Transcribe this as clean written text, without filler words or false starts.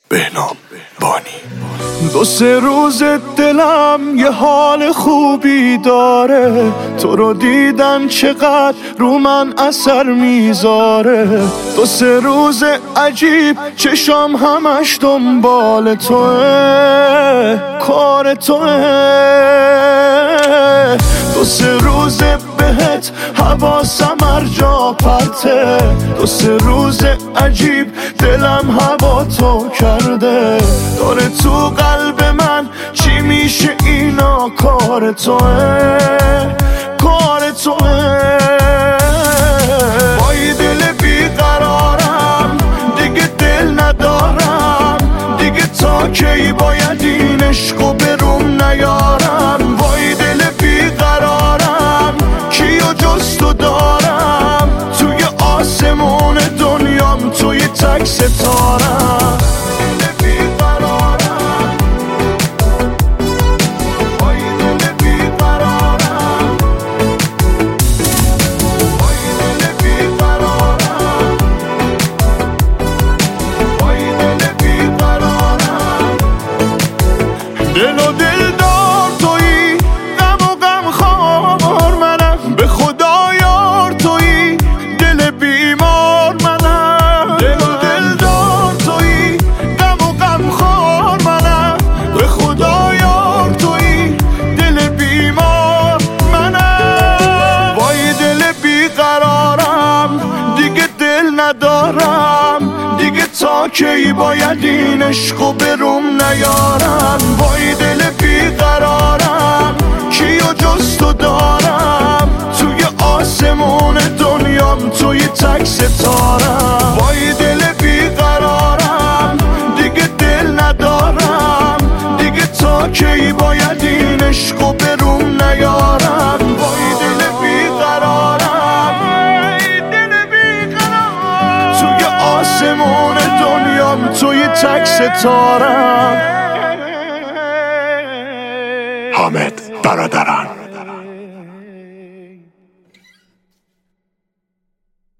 بهنام بانی. دو سه روز دلم یه حال خوبی داره، تو رو دیدن چقدر رو من اثر میذاره. دو سه روز عجیب چشام همش دنبال توه، کار توه. دو سه روز بهت حواسم هر جا پرته، دو سه روز عجیب دلم هوا تو کرده. داره تو قلب من چی میشه اینا، کار توه، کار توه. با یه دل بیقرارم دیگه دل ندارم، دیگه تا کی باید این عشقو بروم نیارم. با یه دل بیقرارم کیو جز تو دارم، توی آسمون دنیام توی تک ستارم. دل و دل دار تویی، غم و غم خوار منم، به خدا یار تویی، دل بیمار منم. دل و دل دار تویی، غم و غم خوار منم، به خدا یار تویی، دل بیمار منم. وای دل بیقرارم دیگه دل ندارم، دیگه تا کی باید این عشقو بروم نیارم. وای دل بیقرارم کیو جز تو دارم، توی آسمون دنیام توی تک ستارم. وای دل بیقرارم دیگه دل ندارم، دیگه تا کی باید این عشقو بروم نیارم. وای دل بیقرارم، توی آسمون دنیام توی تک ستارم. حامد برادران.